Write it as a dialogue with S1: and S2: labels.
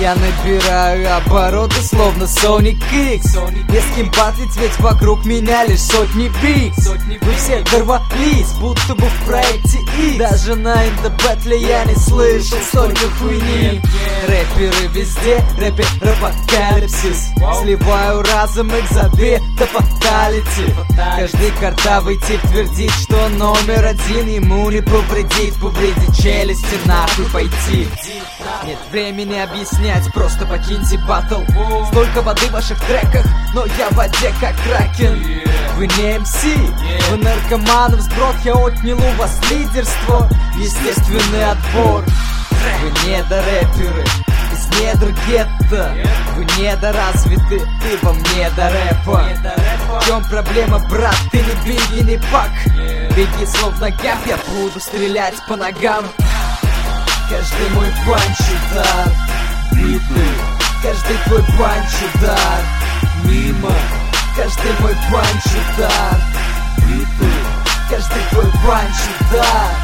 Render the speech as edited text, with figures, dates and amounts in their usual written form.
S1: Я набираю обороты, словно Sonic X. Не с кем батлить, ведь вокруг меня лишь сотни бикс. Вы все дорвались, будто бы в проекте X. Даже на индобэтле я не слышал столько хуйни. Рэперы везде, рэп-апокалипсис. Сливаю разом их за две до фаталити. Каждый картавый тип твердит, что номер один ему не повредит. Повредит челюсти, нахуй пойти. Нет времени объяснять, просто покиньте батл. Столько воды в ваших треках, но я в воде как кракен. Вы не МС, вы наркоманы, взброд, я отнял у вас лидерство. Естественный отбор. Вы недорэперы из недр гетто. Вы недоразвиты, ты вам не до рэпа. В чем проблема, брат, ты не Бигги, не Пак. Беги словно гап, я буду стрелять по ногам. Каждый мой панч удар биты, каждый твой панч удар мимо. Каждый мой панч удар биты, каждый твой панч удар